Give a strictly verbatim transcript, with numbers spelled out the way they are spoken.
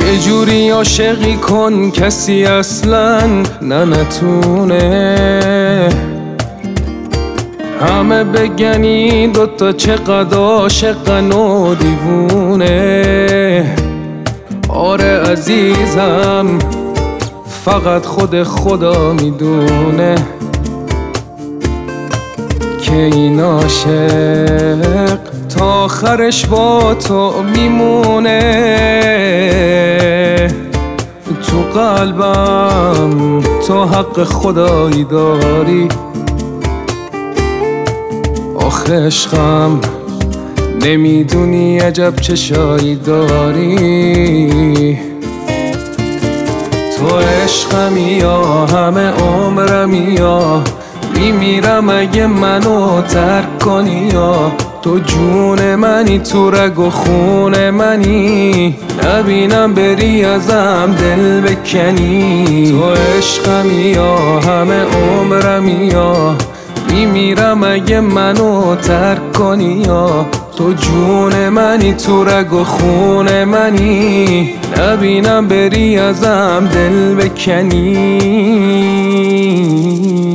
یه جوری عاشقی کن کسی اصلا نه نتونه، همه بگنی دوتا چقدر عاشقن و دیوونه. آره عزیزم فقط خود خدا میدونه که این عاشق تا آخرش با تو میمونه. تو قلبم تو حق خدایی داری، آخه عشقم نمیدونی عجب چشایی داری. تو عشقمی یا همه عمرمی یا میمیرم اگه منو ترک کنی، یا تو جون منی تو رگ و خون منی، نبینم بری ازم دل بکنی. تو عشقمی یا همه عمرمی یا میمیرم اگه منو ترک کنی، یا تو جون منی تو رگ و خون منی، نبینم بری ازم دل بکنی.